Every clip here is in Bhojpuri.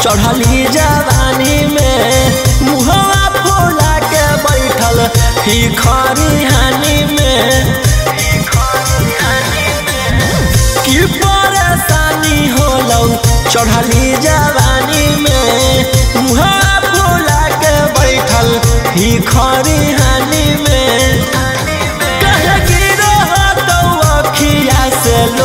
चढ़ली जवानी में मुहवा फूला के बैठल ही खरिहानी में की परेशानी होलौ चढ़ली जवानी में मुहवा फूला के बैठल ही खरिहानी में कहे गिरो तो अखिया से लो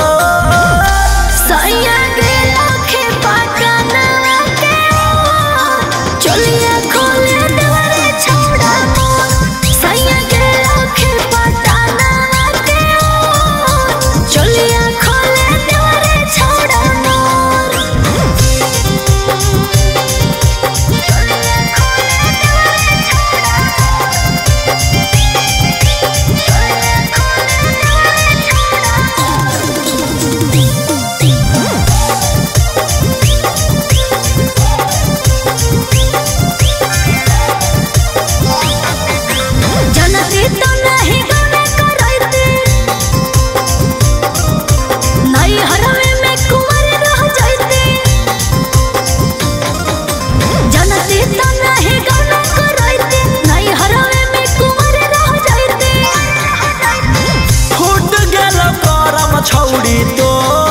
छौड़ी तो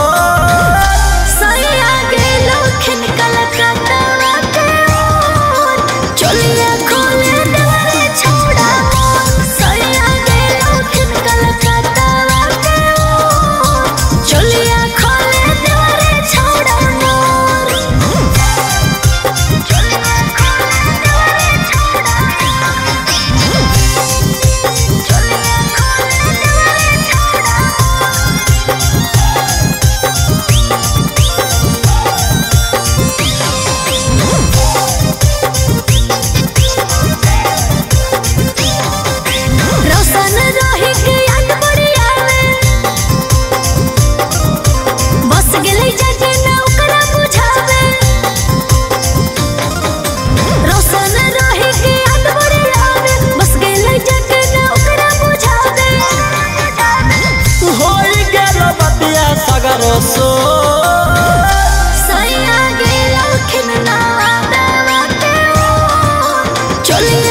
सैया गेलो खिनकल कटवा के चलिया खोले देवरे छोड़ा सैया गेलो खिनकल कटवा के चलिया खोले देवरे छोड़ा चलिया खोले देवरे छोड़ा चलिया खोले देवरे छोड़ा सो सैया गेलो खिनना दावा के चलिया